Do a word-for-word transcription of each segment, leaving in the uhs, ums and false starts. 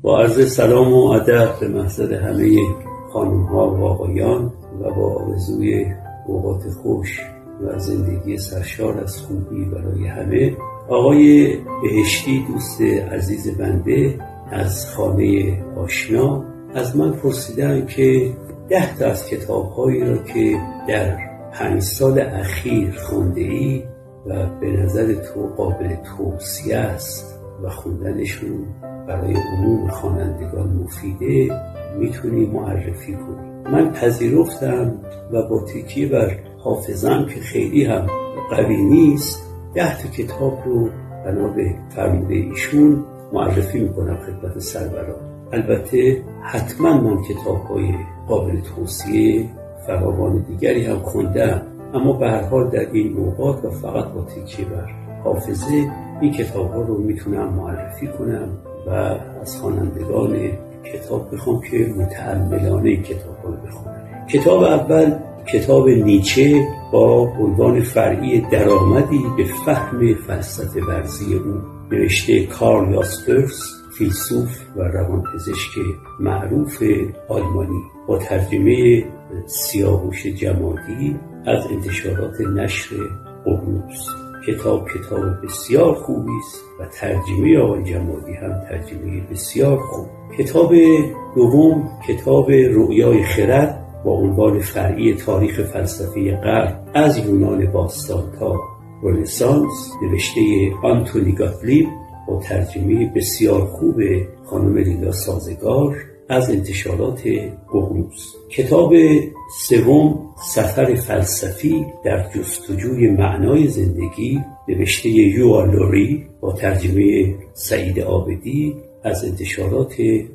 با عرض سلام و ادب به محضر همه خانم ها و آقایان و با آرزوی اوقات خوش و زندگی سرشار از خوبی برای همه، آقای بهشتی دوست عزیز بنده از خانه آشنا از من پرسیدن که ده تا از کتاب‌هایی را که در پنج سال اخیر خونده ای و به نظر تو قابل توصیه است و خوندنشون برای عموم خوانندگان مفیده میتونی معرفی کنی. من پذیرفتم و با تکیه بر حافظم که خیلی هم قوی نیست ده تا کتاب رو بنا به فرموده ایشون معرفی میکنم خدمت سروران. البته حتما من کتاب‌های قابل توصیه فراوان دیگری هم خوندم، اما به هر حال در این اوقات و فقط با تکیه بر حافظه این کتاب‌ها رو میتونم معرفی کنم و از خوانندگان کتاب بخوام که متأملانه این کتاب‌ها رو بخونن. کتاب اول کتاب نیچه با عنوان فرعی درآمدی به فهم فلسفه ورزی او، نوشته کارل یاسپرس، فیلسوف و روانپزشک معروف آلمانی، با ترجمه سیاوش جمادی از انتشارات نشر ققنوس. کتاب کتاب بسیار خوبی است و ترجمه آقای جمادی هم ترجمه بسیار خوب. کتاب دوم کتاب رؤیای خرد با عنوان فرعی تاریخ فلسفه غرب از یونان باستان تا رنسانس، نوشته آنتونی گاتلیب با ترجمه بسیار خوب خانم لیلا سازگار از انتشارات ققنوس. کتاب سوم سفر فلسفی در جستجوی معنای زندگی، نوشته یوآل لوری با ترجمه سعید عابدی از انتشارات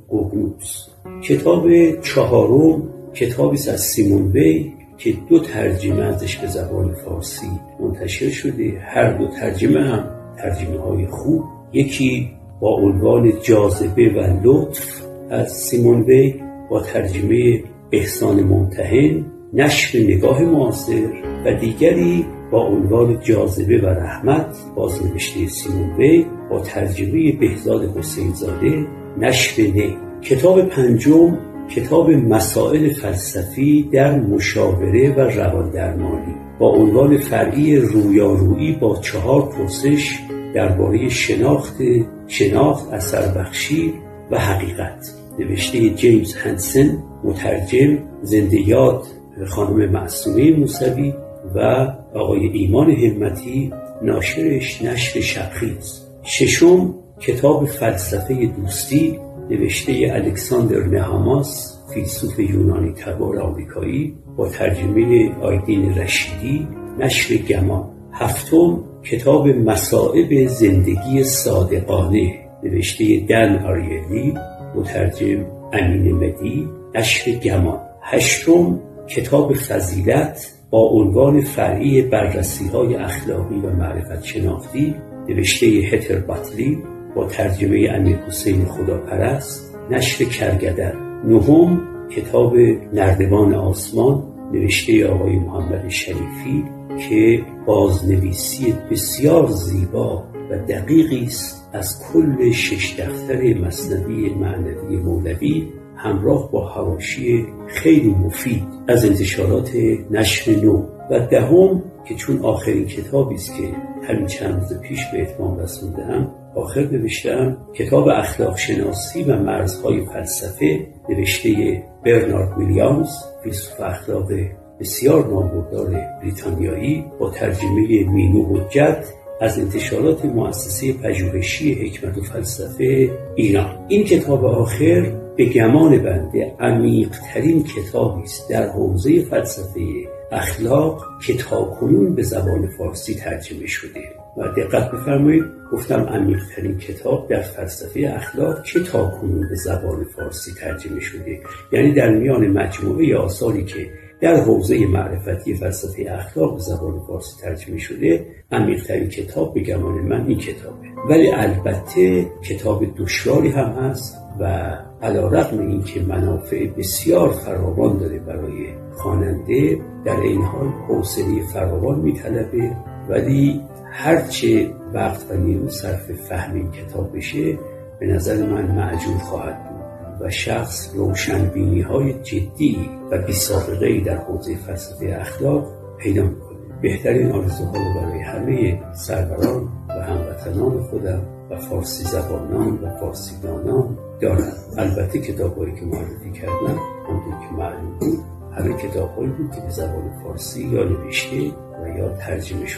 ققنوس. کتاب چهارم کتابی از سیمون وی که دو ترجمه ازش به زبان فارسی منتشر شده، هر دو ترجمه هم ترجمه های خوب. یکی با عنوان جاذبه و لطف از سیمون وی با ترجمه احسان ممتحن، نشر نگاه معاصر، و دیگری با عنوان جاذبه و رحمت بازنوشته سیمون وی با ترجمه بهزاد حسین زاده، نشر نی. کتاب پنجم کتاب مسائل فلسفی در مشاوره و رواندرمانی با عنوان فرعی رویارویی با چهار پرسش درباره شناخت شناخت اثر بخشی و حقیقت، نوشته جیمز هنسن، مترجم زنده یاد خانم معصومه موسوی و آقای ایمان همتی، ناشرش نشر شبخیز. ششم کتاب فلسفه دوستی، نوشته الکساندر نهاماس، فیلسوف یونانی تبار آمریکایی با ترجمه آیدین رشیدی، نشر گمان. هفتم کتاب مصائب زندگی صادقانه، نوشته دن آریلی، مترجم امین مدی، نشر گمان. هشتم کتاب فضیلت با عنوان فرعی بررسی‌های اخلاقی و معرفت شناختی، نوشته هتر باتلی با ترجمه امیر حسین خداپرست، نشر کرگدن. نهم کتاب نردبان آسمان، نوشته آقای محمد شریفی که بازنویسی بسیار زیبا و دقیقی است از کل شش دفتر مثنوی معنوی مولوی همراه با حواشی خیلی مفید از انتشارات نشر نو. و دهم که چون آخرین کتابی است که همین چند روز پیش به اتمام رسوندم، آخر نوشتم کتاب اخلاق شناسی و مرزهای فلسفه، نوشته برنارد ویلیامز، فیلسوف اخلاق بسیار نامبردار بریتانیایی با ترجمه مینو حجت از انتشارات مؤسسه پژوهشی حکمت و فلسفه ایران. این کتاب آخر به گمان بنده عمیق‌ترین کتابی است در حوزه فلسفه اخلاق که تاکنون به زبان فارسی ترجمه شده. و دقت بفرمایید گفتم عمیق‌ترین کتاب در فلسفه اخلاق که تاکنون به زبان فارسی ترجمه شده، یعنی در میان مجموعه آثاری که در حوزه معرفتی فلسفه اخلاق به زبان فارسی ترجمه شده، عمیق‌ترین کتاب به گمان من این کتابه. ولی البته کتاب دشواری هم هست و علی‌رغم اینکه منافع بسیار فراوان داره برای خواننده، در این حال حوصله فراوان میطلبه، ولی هرچه وقت و نیرو صرف فهم این کتاب بشه به نظر من معجون خواهد بود و شخص روشنبینی های جدی و بی سابقه‌ای در حوزه فلسفه اخلاق پیدا میکنه. بهترین آرزوها رو برای همه سروران و هموطنان خودم و فارسی زبانان و فارسی دانان دارم. البته کتابایی که معرفی کردم همونطور که معلوم بود همه کتاب‌هایی بود که به زبان فارسی یا نوشته و یا ترجمه شده.